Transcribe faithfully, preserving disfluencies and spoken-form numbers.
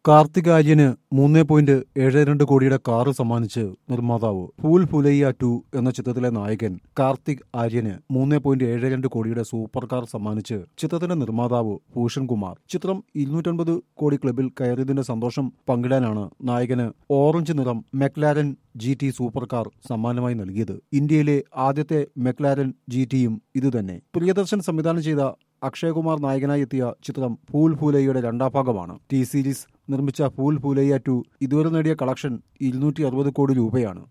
കാർത്തിക് ആര്യന് മൂന്ന് പോയിന്റ് ഏഴ് രണ്ട് കോടിയുടെ കാറ് സമ്മാനിച്ച് നിർമ്മാതാവ്. ഫൂൽ ഫുലയ്യ ടു എന്ന ചിത്രത്തിലെ നായകൻ കാർത്തിക് ആര്യന് മൂന്ന് പോയിന്റ് ഏഴ് രണ്ട് കോടിയുടെ സൂപ്പർ കാർ സമ്മാനിച്ച് ചിത്രത്തിന്റെ നിർമ്മാതാവ് ഭൂഷൺ കുമാർ. ചിത്രം ഇരുന്നൂറ്റൻപത് കോടി ക്ലബിൽ കയറിയതിന്റെ സന്തോഷം പങ്കിടാനാണ് നായകന് ഓറഞ്ച് നിറം McLaren G T super car സമ്മാനമായി നൽകിയത്. ഇന്ത്യയിലെ ആദ്യത്തെ മെക്ലാരൻ ജി ടിയും ഇതുതന്നെ. പ്രിയദർശൻ സംവിധാനം ചെയ്ത അക്ഷയകുമാർ നായകനായി എത്തിയ ചിത്രം ഫൂൽ ഫൂലയ്യയുടെ രണ്ടാം ഭാഗമാണ്. ടി സീരീസ് നിർമ്മിച്ച ഫൂൽ ഫൂലയ്യ ടു ഇതുവരെ നേടിയ കളക്ഷൻ ഇരുന്നൂറ്റി അറുപത് കോടി രൂപയാണ്.